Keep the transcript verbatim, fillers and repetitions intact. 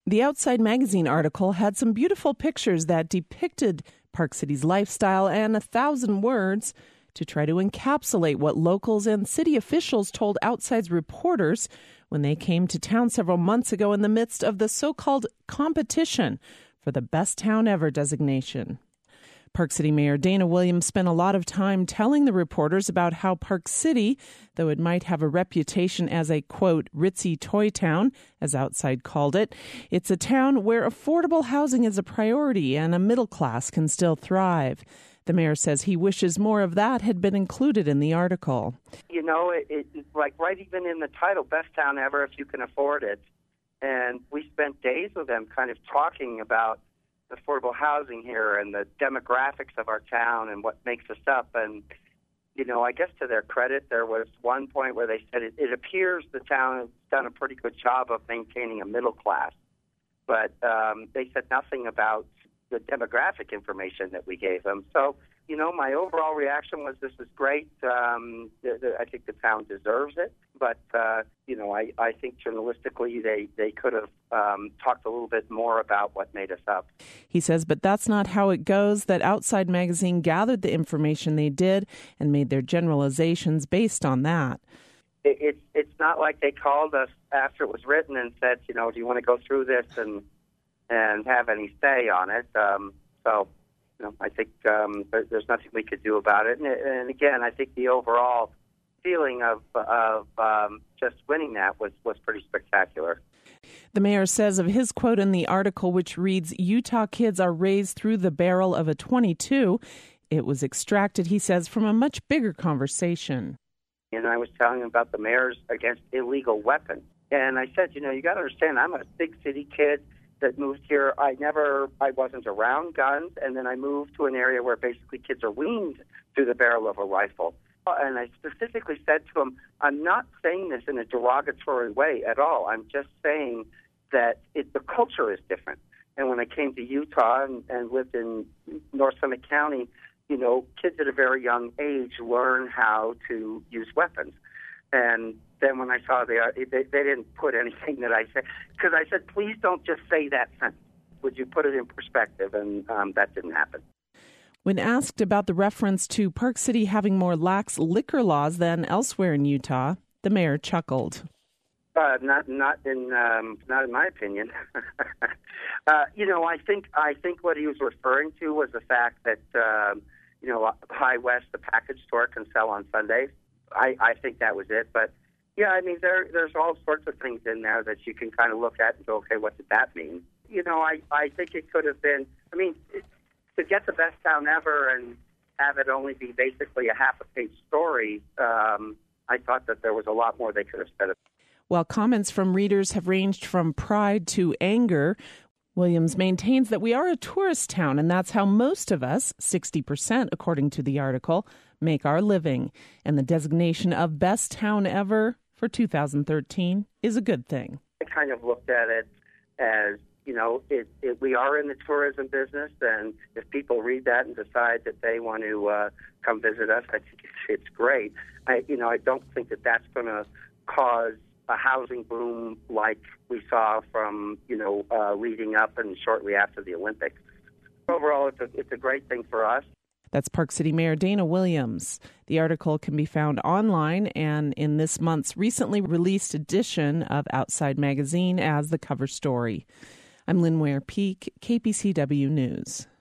The Outside Magazine article had some beautiful pictures that depicted Park City's lifestyle and a thousand words to try to encapsulate what locals and city officials told Outside's reporters when they came to town several months ago in the midst of the so-called competition for the Best Town Ever designation. Park City Mayor Dana Williams spent a lot of time telling the reporters about how Park City, though it might have a reputation as a, quote, ritzy toy town, as Outside called it, it's a town where affordable housing is a priority and a middle class can still thrive. The mayor says he wishes more of that had been included in the article. You know, it, it, like right even in the title, Best Town Ever if you can afford it. And we spent days with them kind of talking about affordable housing here and the demographics of our town and what makes us up. And, you know, I guess to their credit, there was one point where they said it, it appears the town has done a pretty good job of maintaining a middle class. But um, they said nothing about the demographic information that we gave them. So, you know, my overall reaction was this is great. Um, the, the, I think the town deserves it. But, uh, you know, I, I think journalistically they, they could have um, talked a little bit more about what made us up. He says, but that's not how it goes, that Outside Magazine gathered the information they did and made their generalizations based on that. It, it's, it's not like they called us after it was written and said, you know, do you want to go through this and and have any say on it? Um, so, you know, I think um, there, there's nothing we could do about it. And, and again, I think the overall feeling of of um, just winning that was, was pretty spectacular. The mayor says of his quote in the article, which reads, Utah kids are raised through the barrel of a twenty-two, it was extracted, he says, from a much bigger conversation. And I was telling him about the mayors against illegal weapons. And I said, you know, you got to understand, I'm a big city kid that moved here. I never, I wasn't around guns, and then I moved to an area where basically kids are weaned through the barrel of a rifle. And I specifically said to him, I'm not saying this in a derogatory way at all. I'm just saying that it, the culture is different. And when I came to Utah and, and lived in North Summit County, you know, kids at a very young age learn how to use weapons. And then when I saw the, they, they didn't put anything that I said, because I said, please don't just say that sentence. Would you put it in perspective? And um, that didn't happen. When asked about the reference to Park City having more lax liquor laws than elsewhere in Utah, the mayor chuckled. Uh, not, not in, um, not in my opinion. uh, you know, I think, I think what he was referring to was the fact that, um, you know, High West, the package store, can sell on Sundays. I, I think that was it. But, yeah, I mean, there there's all sorts of things in there that you can kind of look at and go, okay, what did that mean? You know, I, I think it could have been, I mean, it, to get the best town ever and have it only be basically a half a page story, um, I thought that there was a lot more they could have said. While comments from readers have ranged from pride to anger, Williams maintains that we are a tourist town, and that's how most of us, sixty percent according to the article, make our living. And the designation of Best Town Ever for two thousand thirteen is a good thing. I kind of looked at it as, you know, it, it, we are in the tourism business, and if people read that and decide that they want to uh, come visit us, I think it's, it's great. I, you know, I don't think that that's going to cause a housing boom like we saw from, you know, uh, leading up and shortly after the Olympics. Overall, it's a, it's a great thing for us. That's Park City Mayor Dana Williams. The article can be found online and in this month's recently released edition of Outside Magazine as the cover story. I'm Lynn Ware Peak, K P C W News.